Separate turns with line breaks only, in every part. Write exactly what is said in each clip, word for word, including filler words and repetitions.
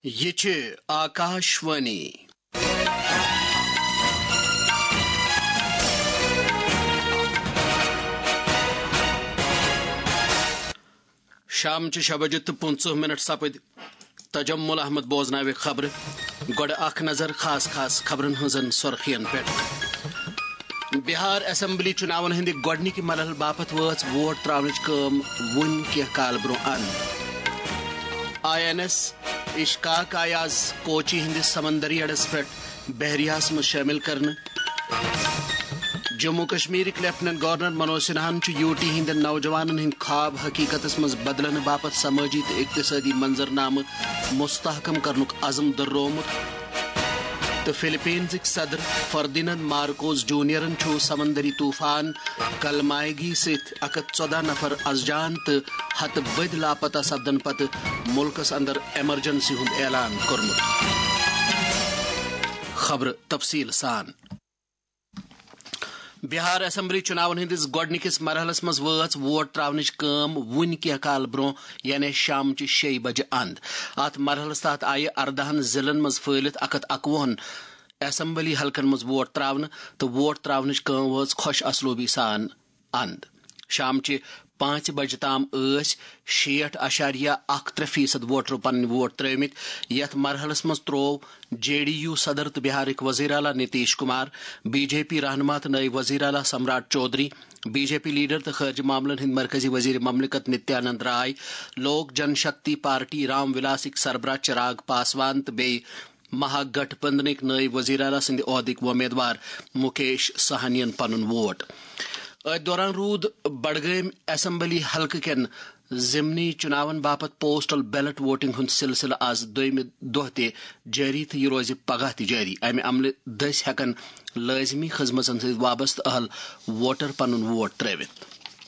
یہ چھ آکاشوانی شام چھ شےٚ بجے تو پٕنٛژٕہ منٹ سپد تجمل احمد بوزناوِ خبر گۄڈٕ اکھ نظر خاص خاص خبرن ہٕنٛزن سرخین پٮ۪ٹھ۔ بہار اسمبلی چناون ہندِ گۄڈنِکہِ مرحلہٕ باپت وٲژ ووٹ تراونٕچ کٲم وُنہِ کینٛہہ کال برٛونٛہہ اند۔ آئی این ایس اشکاک آیہِ آز کوچی ہندِس سمندری اڈس پٮ۪ٹھ بحریہس منٛز شٲمِل کرنہٕ۔ جموں کشمیرٕکۍ لیفٹیننٹ گورنر منوج سنہاہن چھُ یوٗ ٹی ہٕنٛدٮ۪ن نوجوانن ہٕنٛدۍ خواب حقیقتس منٛز بدلنہٕ باپتھ سمٲجی تہٕ اقتصٲدی منظرنامہٕ مستحکم کرنُک عزم دۄہروومُت تہٕ فلپینزٕکۍ صدر فردیننڈ مارکوس جونیئرن چھُ سمندری طوفان کلمائیگی سۭتۍ اکھ ہتھ ژۄدہ نفر از جان تہٕ ہتہٕ بٔدۍ لاپتہ سپدن پتہٕ مُلکس اندر ایمرجنسی ہُنٛد اعلان کوٚرمُت۔ خبر تفصیل سان۔ بہار اسمبلی چناون ہندس گۄڈنِکِس مرحلس منٛز وٲژ ووٹ تراونٕچ کٲم وُنہِ کینٛہہ کال برٛونٛہہ یعنی شامچہِ شیٚیہِ بجہِ اند۔ اتھ مرحلس تحت آیہِ اردہن ضلعن منٛز پھٲلِتھ اکھ ہتھ اکوُہن اسمبلی حلقن منٛز ووٹ تراونہٕ تہٕ ووٹ تراونٕچ کٲم وٲژ خۄش اسلوبی سان اند۔ شامچہِ پانژِ بجہِ تام ٲسۍ شیٹھ اشاریہ اکھ ترٛے فیصد ووٹرو پنٕنۍ ووٹ ترٲومٕتۍ۔ یتھ مرحلس منٛز تروو جے ڈی یو صدر تہٕ بہارٕکۍ وزیر اعلیٰ Nitish Kumar, B J P رہنما تہٕ نٲیِب وزیر اعلیٰ Samrat Chaudhary, B J P leader تہٕ خارجہ معاملن ہٕنٛدۍ مرکزی وزیر مملکت نتیانند رائے، لوک جن شکتی پارٹی رام ولاسٕکۍ سربراہ چراغ پاسوان تہٕ بیٚیہِ مہا گٹھ بندھنٕکۍ نٲیِب وزیر اعلیٰ سٕنٛدِ عہدٕکۍ وۄمیدوار مُکیش سہانین پنُن ووٹ۔ اتھ دوران روٗد بڈگٲمۍ اسمبلی حلقہٕ کٮ۪ن ضمنی چناون باپت پوسٹل بیلٹ ووٹنگ ہُنٛد سلسلہٕ آز دوٚیمہِ دۄہ تہِ جٲری تہٕ یہِ روزِ پگہہ تہِ جٲری۔ امہِ عملہٕ دٔسۍ ہٮ۪کن لٲزمی خدمژن سۭتۍ وابستہٕ اہل ووٹر پنُن ووٹ ترٲوِتھ۔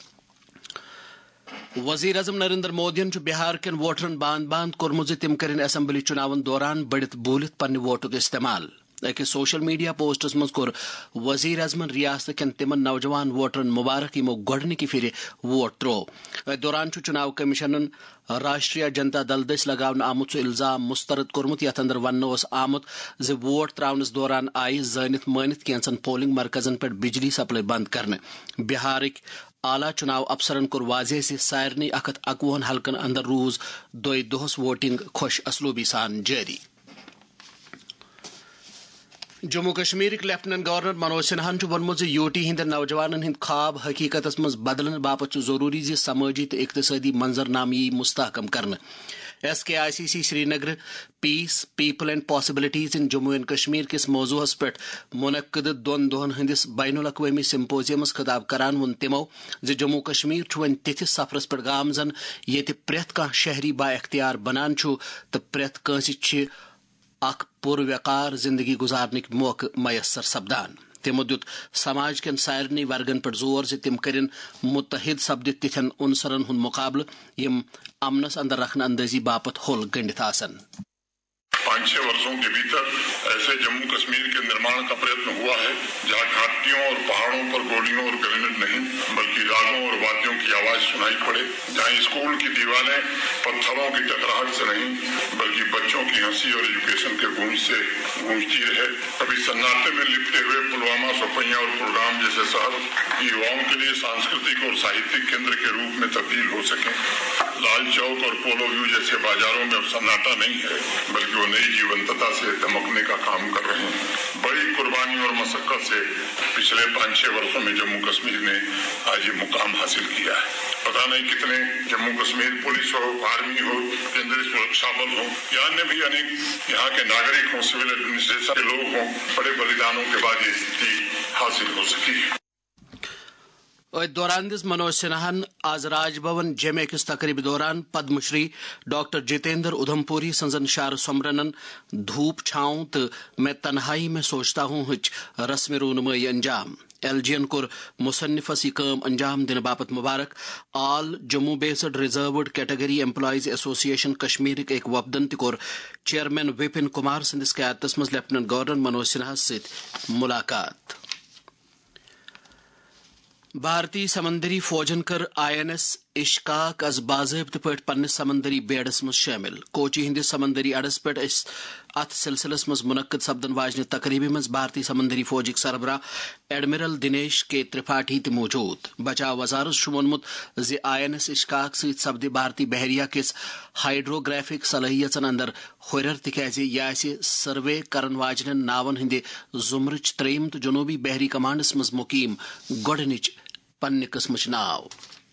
وزیر اعظم نریندر مودین چھُ بہار کٮ۪ن ووٹرن باند باند کوٚرمُت زِ تِم کٔرِنۍ اسمبلی چناون دوران بٔڑِتھ بوٗلِتھ پننہِ ووٹُک استعمال۔ أکِس سوشل میڈیا پوسٹس منٛز کوٚر وزیر اعظمن ریاست کٮ۪ن تِمن نوجوان ووٹرن مُبارک یِمو گۄڈنِکہِ پھِرِ ووٹ تروو۔ أتھۍ دوران چھُ چُناو کمیشنن راشٹریہ جنتا دل دٔسۍ لگاونہٕ آمُت سُہ الزام مسترد کوٚرمُت یتھ اندر وننہٕ اوس آمُت زِ ووٹ تراونس دوران آیہِ زٲنِتھ مٲنِتھ کینژن پولنگ مرکزن پٮ۪ٹھ بجلی سپلاے بند کرنہٕ۔ بہارٕکۍ اعلیٰ چُناو افسرن کوٚر واضح زِ سارنٕے اکھ ہتھ اکوُہن حلقن اندر روٗز دۄیہِ دۄہس ووٹنگ خۄش اسلوبی سان جٲری۔ جموں کشمیرٕکۍ لیفٹیننٹ گورنر منوج سنہاہن چھُ ووٚنمُت زِ یوٗ ٹی ہٕنٛدٮ۪ن نوجوانن ہٕنٛدۍ خواب حقیقتس منٛز بدلنہٕ باپتھ چھُ ضروٗری زِ سمٲجی تہٕ اقتصٲدی منظرنامہٕ یی مستحکم کرنہٕ۔ S K I C C Srinagar peace people and possibilities in Jammu and Kashmir کِس موضوعس پٮ۪ٹھ منعقدٕ دۄن دۄہن ہٕنٛدِس بین الاقوٲمی سمپوزیمس خطاب کران ووٚن تِمو زِ جموں کشمیر چھُ وۄنۍ تِتھِس سفرس پٮ۪ٹھ گامزن ییٚتہِ پرٛٮ۪تھ کانٛہہ شہری با اختیار بنان چھُ تہٕ پرٛٮ۪تھ کٲنٛسہِ چھِ اکھ پُروقار زندگی گزارنٕکۍ موقعہٕ میسر سپدان۔ تِمو دِیُت سماج کٮ۪ن سارنٕے ورگن پٮ۪ٹھ زور زِ تِم کٔرِن مُتحد سپدِتھ تِتھٮ۪ن عنصرن ہُنٛد مُقابلہٕ یِم امنس اندر رکھنہٕ اندٲزی باپت ہوٚل گٔنڈِتھ آسن۔
پانچ چھ वर्षों के भीतर ऐसे जम्मू कश्मीर के निर्माण का प्रयत्न हुआ है जहां घाटियों और पहाड़ों पर गोलियों और ग्रेनेड नहीं बल्कि रागों और वाद्यों की आवाज सुनाई पड़े, जहां स्कूल की दीवारें पत्थरों की टकराहट से नहीं बल्कि बच्चों की हंसी और एजुकेशन के गूंज से गूंजती रहे। कभी सन्नाटे में लिपटे हुए पुलवामा, सोपैया और कुलगाम जैसे शहर युवाओं के लिए सांस्कृतिक और साहित्यिक केंद्र के रूप में तब्दील हो सके। लाल चौक और पोलो व्यू जैसे बाजारों में अब सन्नाटा नहीं है बल्कि वो नई जीवंतता से दमकने का काम कर रहे हैं। बड़ी कुर्बानी और मशक्कत से पिछले पाँच छह वर्षों में जम्मू कश्मीर ने आज ये मुकाम हासिल किया है। पता नहीं कितने जम्मू कश्मीर पुलिस हो, आर्मी हो, केंद्रीय सुरक्षा बल हो या अन्य भी अनेक यहाँ के नागरिक हो, सिविल एडमिनिस्ट्रेशन के लोग हों, बड़े बलिदानों के बाद ये स्थिति हासिल हो सकी है।
اتھ دوران دِژ منوج سنہاہن آز راج بھون جمع أکِس تقریٖبہِ دوران پدم شری ڈاکٹر جتیندر ادھمپوری سٕنزن شعر سومرنن دھوپ چھاؤں تہٕ میں تنہائی میں سوچتا ہوں ہٕچ رسم رونمٲیی انجام۔ ایل جی یَن کوٚر مصنفس یہِ کٲم انجام دِنہٕ باپتھ مُبارک۔ All Jammu based reserved category employees association کشمیرٕکۍ أکۍ وفدن تہِ کوٚر چیئرمین وپن کمار سٕنٛدِس قیادتس منٛز لیفٹیننٹ گورنر منوج سنہاہس سۭتۍ ملاقات۔ بھارتی سمندری فوجن کر آئی این ایس اشکاک از باضابطہ پٲٹھۍ پننس سمندری بیڑس مز شامل. کوچی ہندس سمندری اڈس پہ ات سلسلس مز منعقد سپدن واجنہ تقریبی مز بھارتی سمندری فوجک سربراہ ایڈمرل دنیش کے ترپاٹھی تہ موجود. بچاو وزارت وونمت زِ آئی این ایس اشکاک ست سپدِ بھارتی بحریہ کس ہائیڈروگرافک صلٲحیژن اندر ہُریر تکیازِ یہ آسہِ سروے کرن واجنین ناون ہندِ زمرچ ترٛیٚیِم تہٕ جنوبی بحری کمانڈس مز مقیم گۄڈنِچ پننہِ قٕسمٕچ ناو.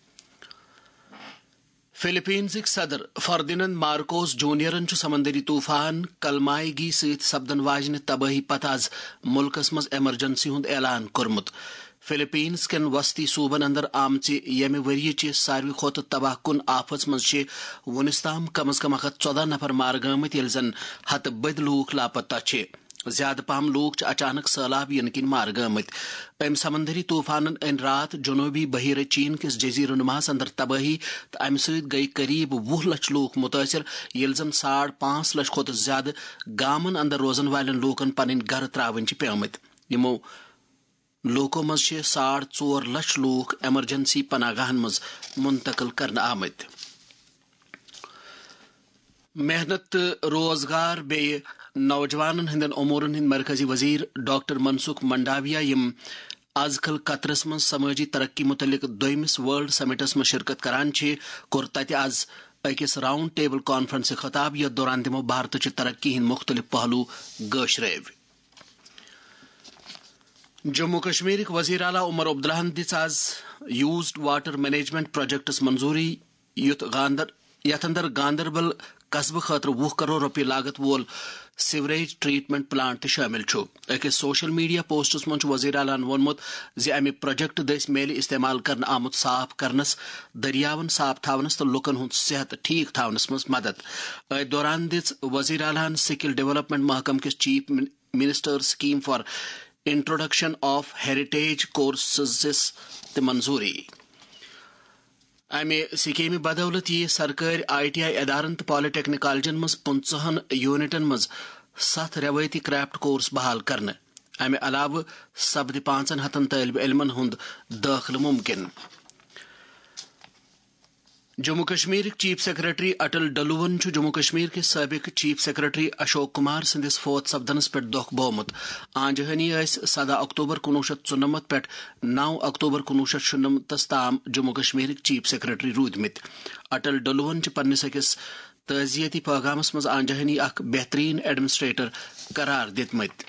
فلپینزک صدر فردیننڈ مارکوس جونیئرن سمندری طوفان کلمائیگی ست سپدن واجنہ تباہی پتہ آز ملکس مز ایمرجنسی ہند اعلان کورمت. فلپینس کین وسطی صوبن اندر آمژ یمہ ؤریچہ ساروی کھوتہ تباہ کن آفت مز ونس تام کم از کم اکھ ژۄدہ نفر مارٕ گٲمٕتۍ ییٚلہِ زن ہتہٕ بٔدۍ لوٗکھ لاپتہ چھِ. زیادٕ پہم لوٗکھ چھِ اچانک سہلاب ینہٕ کِنۍ مارٕ گٲمٕتۍ. أمۍ سمندری طوفانن أنۍ رات جنوبی بحیرہ چین کس جزیرہ نماہس اندر تباہی تو امہ سۭتۍ گئی قریب وُہ لچھ لوٗکھ متٲثر ییٚلہِ زن ساڑ پانژھ لچھ کھۄتہٕ زیادٕ گامن اندر روزن والٮ۪ن لوٗکن پنٕنۍ گرٕ ترٛاوٕنۍ چھِ پیٚمٕتۍ. یِمو لوٗکو منٛز چھِ ساڑ ژور لچھ لوٗکھ ایمرجنسی پناہ گاہن منٛز منتقل کرنہٕ آمٕتۍ. محنت تہٕ روزگار بیٚیہِ نوجوانن ہندین امورن ہند مرکزی وزیر ڈاکٹر منسوخ منڈاویا یم آز کل قطرس من سمٲجی ترقی متعلق دویمس ورلڈ سمٹس من شرکت کران چھ کور تتہ آز اکس راؤنڈ ٹیبل کانفرنس خطاب یتھ دوران تمو بھارتچہ ترقی ہند مختلف پہلو گٲشرٲوۍ. جموں کشمیرک وزیر اعلیٰ عمر عبداللہن دِژ آز یوزڈ واٹر مینجمنٹ پروجیکٹس منظوری یُتھ گاندر یتھ اندر گاندربل قصبہ خاطر وُہ کروڑ رۄپیہِ لاگت وول سیوریج ٹریٹمنٹ پلانٹ تہ شٲمِل چھُ. أکِس سوشل میڈیا پوسٹس منٛز چھُ وزیر اعلیٰ ووٚنمُت زِ امہِ پروجیکٹ دٔسۍ میلہِ استعمال کرنہٕ آمُت صاف کرنس دٔریاون صاف تھاونس تہٕ لُکن ہُنٛد صحت ٹھیک تھاونس منٛز مدد. أتھۍ دوران دِژ وزیر اعلیٰ ہن سکل ڈیولپمنٹ محکمہ کِس chief minister scheme for introduction of heritage courses تہِ منظوری. امہ سکیمہِ بدولت یی سرکٲرۍ آئی ٹی آئی ادارن تہٕ پالیٹیکنک کالجن منٛز پٕنژٕہن یونٹن منٛز ستھ روایتی کرافٹ کورس بحال کرنہٕ. امہ علاوٕ سپدِ پانژن ہتن طالب علمن ہُنٛد دٲخلہٕ ممکن. جموں کشمیر چیف سیکرٹری اٹل ڈلوون جموں کشمیر کے سابق چیف سیکرٹری اشوک کمار سندس فوت سپدنس پہ دکھ بومت. آنجہانی یس سدہ اکتوبر کنوہ شیتھ ژُنمتھ پہ نو اکتوبر کنوہ شیتھ شُنمتس تام جموں کشمیر چیف سیکرٹری روٗدمٕتۍ. اٹل ڈلوون پننس أکس تعزیتی پیغامس مز آنجہانی اخ بہترین ایڈمنسٹریٹر قرار دِتمٕتۍ.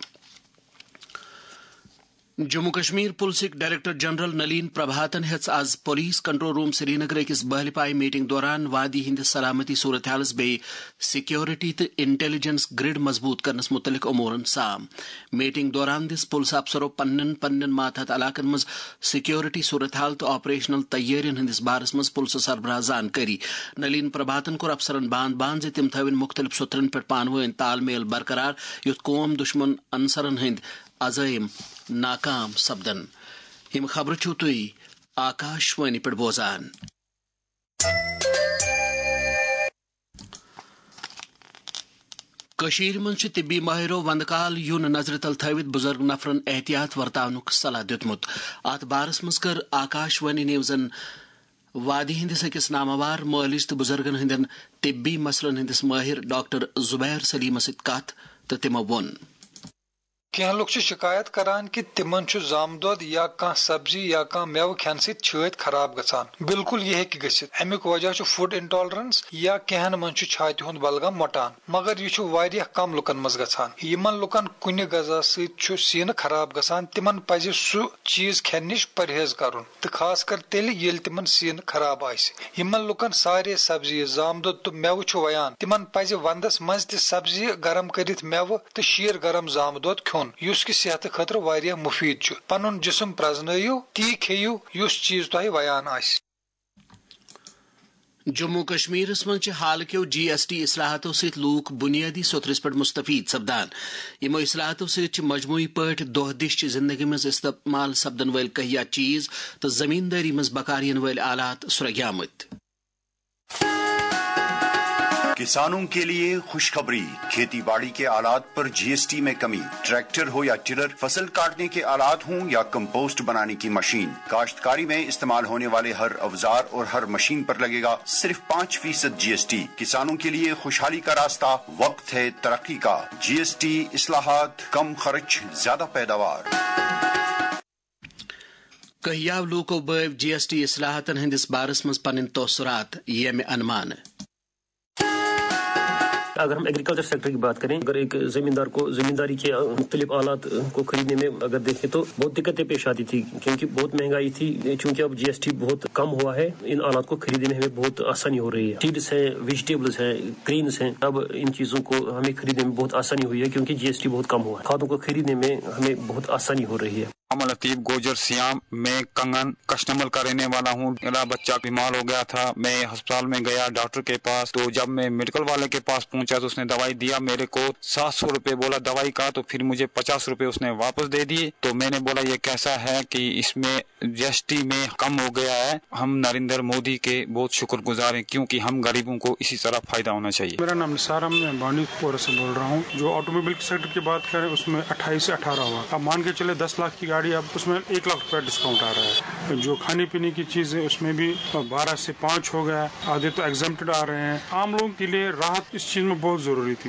جموں کشمیر پُلسٕکۍ ڈائریکٹر جنرل نلین پربھاتن ہیٚژ آز police control room Srinagar أکِس بہلہِ پایہِ میٹنگ دوران وادی ہندِس سلامتی صورت حالس بیٚیہِ سیکورٹی تہٕ انٹیلیجنس گرڈ مضبوط کرنس متعلق امورن سام. میٹنگ دوران دِژ پُلس افسرو پننٮ۪ن پننٮ۪ن ماتحت علاقن منٛز سیکورٹی صورت حال تہٕ آپریشنل تیٲرین ہندِس بارس منٛز پُلسہٕ سربراہ زانکٲری. نلین پربھاتن کوٚر افسرن باند باند زِ تِم تھٲوِن مختلف سُترن پٮ۪ٹھ پانہٕ ؤنۍ تال میل برقرار یُتھ قوم دُشمن عنصرن ہٕنٛدۍ عزٲیِم ناکام سپدن. یم خبر چھو تُہۍ آکاشوانی پٮ۪ٹھ بوزان. کشیر منٛز چھُ طبی ماہرو وندٕ کال یُن نظرِ تل تھٲوِتھ بُزرگ نفرن احتیاط ورتاونُک صلاح دِیُتمُت. اتھ بارس منٛز کٔر آکاشوانی نِوزن وادی ہندِس أکِس ناماوار مٲلِس تہٕ بُزرگن ہٕنٛدٮ۪ن طبی مسلن ہندِس مٲہر ڈاکٹر زبیر سلیمس سۭتۍ کتھ تہٕ تِمو ووٚن
کینٛہہ لُکھ چھِ شکایت کران کہ تمن چھُ زامہٕ دۄد یا کانٛہہ سبزی یا کانٛہہ میوٕ کھٮ۪نہٕ سۭتۍ چھٲتۍ خراب گژھان. بالکل یہ ہیٚکہِ گٔژھِتھ. امیُک وجہ چھُ فوڈ انٹالرنس یا کینٛہن منٛز چھُ چھاتہِ ہُنٛد بلغم مۄٹان. مگر یہ چھُ واریاہ کم لُکن منٛز گژھان. یمن لُکن کُنہِ غذا سۭتۍ چھُ سیٖنہٕ خراب گژھان تمن پزِ سُہ چیٖز کھٮ۪نہٕ نِش پرہیز کرُن تہٕ خاص کر تیٚلہِ ییٚلہِ تمن سیٖنہٕ خراب آسہِ. یمن لُکن سارے سبزی زامہٕ دۄد تہٕ میوٕ چھُ ویان تمن پزِ ونٛدس منٛز تہِ سبزی گرم کٔرِتھ میوٕ تہٕ شیٖر گرم زامہٕ دۄد کھیوٚن یُس کہِ صحت خٲطرٕ واریاہ مُفیٖد چھُ. پنُن جسم پرزنٲیِو تی کھیٚیِو یُس چیٖز تۄہہِ ویان آسہِ.
جموں کشمیرس منٛز چھِ حالکیو جی ایس ٹی اصلاحاتو سۭتۍ لوٗکھ بُنیٲدی سوتھرس پٮ۪ٹھ مستفید سپدان. یِمو اصلاحاتو سۭتۍ چھِ مجموعی پٲٹھۍ دۄہ دِشچہِ زندگی منٛز استعمال سپدن وٲلۍ کہیا چیٖز تہٕ زمیٖندٲری منٛز بکار یِنہٕ وٲلۍ آلات سرٛوگیمٕتۍ.
کسانوں کے لیے خوشخبری، کھیتی باڑی کے آلات پر جی ایس ٹی میں کمی، ٹریکٹر ہو یا ٹلر، فصل کاٹنے کے آلات ہوں یا کمپوسٹ بنانے کی مشین، کاشتکاری میں استعمال ہونے والے ہر اوزار اور ہر مشین پر لگے گا صرف پانچ فیصد جی ایس ٹی۔ کسانوں کے لیے خوشحالی کا راستہ، وقت ہے ترقی کا۔ جی ایس ٹی اصلاحات، کم خرچ، زیادہ پیداوار۔
کہیاو لوکو بٲو جی ایس ٹی اصلاحاتن ہندس بارس مز پنن توثرات یمہ انمان۔
اگر ہم ایگریکلچر سیکٹر کی بات کریں، اگر ایک زمیندار کو زمینداری کے مختلف آلات کو خریدنے میں اگر دیکھیں تو بہت دقتیں پیش آتی تھی، کیونکہ بہت مہنگائی تھی۔ چونکہ اب جی ایس ٹی بہت کم ہوا ہے، ان آلات کو خریدنے میں ہمیں بہت آسانی ہو رہی ہے۔ سیڈس ہیں، ویجیٹیبلز ہیں، گرینز ہیں، اب ان چیزوں کو ہمیں خریدنے میں بہت آسانی ہوئی ہے کیونکہ جی ایس ٹی بہت کم ہوا ہے۔ کھادوں کو خریدنے میں ہمیں بہت آسانی ہو رہی ہے۔
محمد لطیف گوجر سیام، میں کنگن کشتمل کا رہنے والا ہوں۔ میرا بچہ بیمار ہو گیا تھا، میں ہسپتال میں گیا ڈاکٹر کے پاس، تو جب میں میڈیکل والے کے پاس پہنچا تو اس نے دوائی دیا میرے کو، سات سو روپے بولا دوائی کا، تو پھر مجھے پچاس روپے اس نے واپس دے دیے۔ تو میں نے بولا یہ کیسا ہے کہ اس میں جی ایس ٹی میں کم ہو گیا ہے۔ ہم نریندر مودی کے بہت شکر گزار ہیں، کیونکہ ہم غریبوں کو اسی طرح فائدہ ہونا چاہیے۔
میرا نام نثار، میں بانڈی پورہ سے بول رہا ہوں۔ جو آٹو موبائل سیکٹر کی بات کریں اس میں اٹھائیس سے اٹھارہ ہوا، اب مان کے چلے دس لاکھ کی گاڑی، اب اس میں ایک لاکھ روپے ڈسکاؤنٹ آ رہا ہے۔ جو کھانے پینے کی چیزیں اس میں بھی بارہ سے پانچ ہو گیا، آدھے تو ایگزمپٹڈ آ رہے ہیں۔ عام لوگوں کے لیے راحت اس چیز میں بہت ضروری تھی۔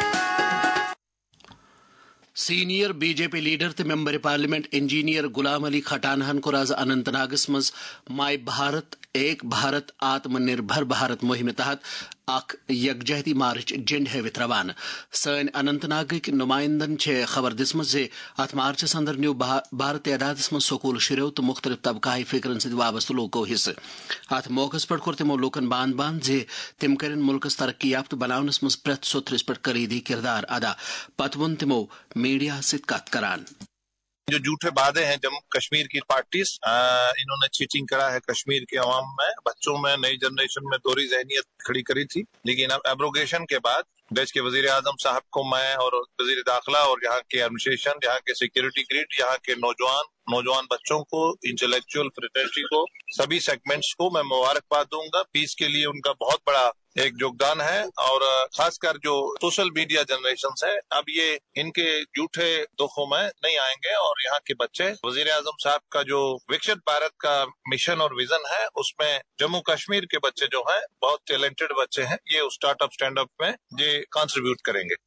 Senior B J P leader تو ممبر پارلیمنٹ انجینئر غلام علی کھٹانہن کور آز اننت ناگس مز مائی بھارت ایک بھارت آتم نربھر بھارت مہم تحت اخ یکجہتی مارچ جنڈ ہاوت روانہ۔ سن اننت ناگک نمائندن چھ خبر دسمت زِ ات مارچس اندر نیو بھارت تعداد مز سکول شروع تو مختلف طبقہ فکرن ست وابستہ لوکو حصہ۔ ات موقع پہ کور تمو لوکن باند باند زِ تم کرن ملکس ترقی یافتہ بناونس مز پریت سوتھرس پہ کلیدی کردار ادا۔ پتہ وون تمو میڈیا ست کت کران۔
جو جھوٹے وعدے ہیں جموں کشمیر کی پارٹیز، انہوں نے چیٹنگ کرا ہے کشمیر کے عوام میں، بچوں میں، نئی جنریشن میں دوہری ذہنیت کھڑی کری تھی۔ لیکن اب ایبروگیشن کے بعد دیش کے وزیر اعظم صاحب کو میں اور وزیر داخلہ اور یہاں کے ایڈمنسٹریشن، یہاں کے سیکورٹی گریڈ، یہاں کے نوجوان نوجوان بچوں کو، انٹلیکچوئل فریٹرنیٹی کو، سبھی سیگمنٹس کو میں مبارکباد دوں گا۔ پیس کے لیے ان کا بہت بڑا ایک یوگدان ہے، اور خاص کر جو سوشل میڈیا جنریشنز ہے، اب یہ ان کے جھوٹے دکھوں میں نہیں آئیں گے، اور یہاں کے بچے وزیر اعظم صاحب کا جو وکست بھارت کا مشن اور ویژن ہے، اس میں جموں کشمیر کے بچے جو ہیں بہت ٹیلنٹڈ بچے ہیں، یہ اسٹارٹ اپ اسٹینڈ اپ میں یہ کنٹریبیوٹ کریں گے۔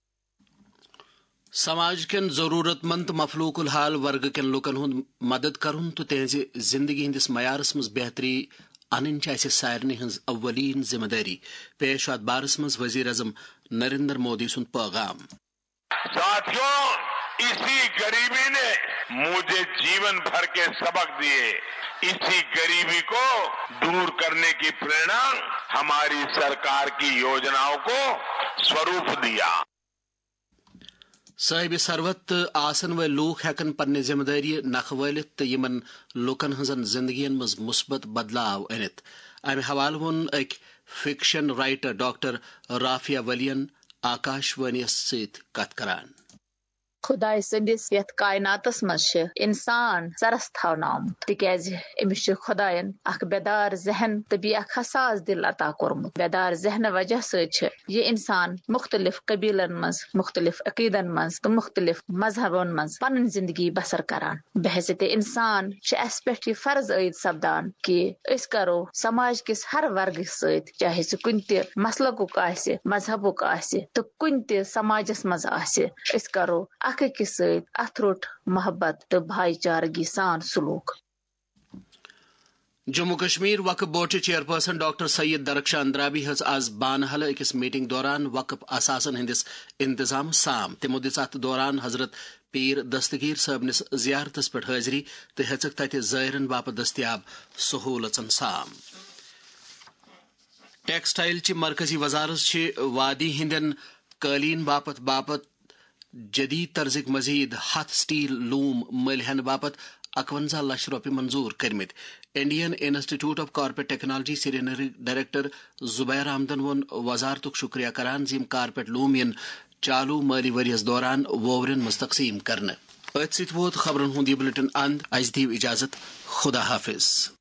سماج کن ضرورت مند مفلوق الحال ورگ کن لوکن ہند مدد کرن تو تہذ زندگی ہندس معیارس مز بہتری ان سارنی ہز اولین ذمہ داری۔ پیش ات بارس مز وزیر اعظم نریندر مودی سند پیغام۔
ساتھیوں، اسی غریبی نے مجھے جیون بھر کے سبق دیے، اسی غریبی کو دور کرنے کی پریرنا ہماری سرکار کی یوجناؤں کو سوروپ دیا۔
صاحب ثروت آسن ول لوک ہیکن پنہ ذمہ داری نکھ ولت تو یمن لوکن ہزن زندگین مز مثبت بدلاو انت۔ امہ حوالہ وون اک فکشن رائٹر ڈاکٹر رافیہ ولین آکاشوانی ست کت کران۔
خدائے سندس یت کائناتس مز انسان سرس تھونہ آمت، تکیاز امس خدائن اخ بیدار ذہن تو بی اخ حساس دل عطا کورمت۔ بیدار ذہن وجہ ست یہ انسان مختلف قبیلن مز، مختلف عقیدن مز تو مختلف مذہبن مز پن زندگی بسر کران۔ بحیثیت انسان اس پہ یہ فرض عائد سپدان کہ اس کرو سماج کس ہر ورگس ست، چاہے سہ کن تہ مسلکک آسہ، مذہبک آسہ تو کن تہ سماجس مز آسہ، اس کرو اخ أکس ست اتھروٹ محبت تو بھائی چارگی سان سلوک۔
Jammu Kashmir Waqf board chairperson doctor Syed Darakhshan Andrabi ہز آز بانہل اکس میٹنگ دوران وقف اثاثن ہندس انتظام سام۔ تمو دس ات دوران حضرت پیر دستگیر صٲبنس زیارتس پہ حاضری تو ہیژک تتہ زائرن باپت دستیاب سہولتن سام۔ ٹیکسٹائل چہ مرکزی وزارت وادی ہندین قالین باپت باپت جدید طرزک مزید ہتھ سٹیل لوم مل ہن باپت اکونزہ لچھ روپے منظور کرمت۔ Indian institute of carpet technology Srinagar director Zubair احمدن وون وزارتک شکریہ کران زم کارپیٹ لوم ین چالو مالی وریس دوران ووورن مز تقسیم کرنے۔ ات ست ووت خبرن ہند یہ بلٹن اند، از دیو اجازت، خدا حافظ۔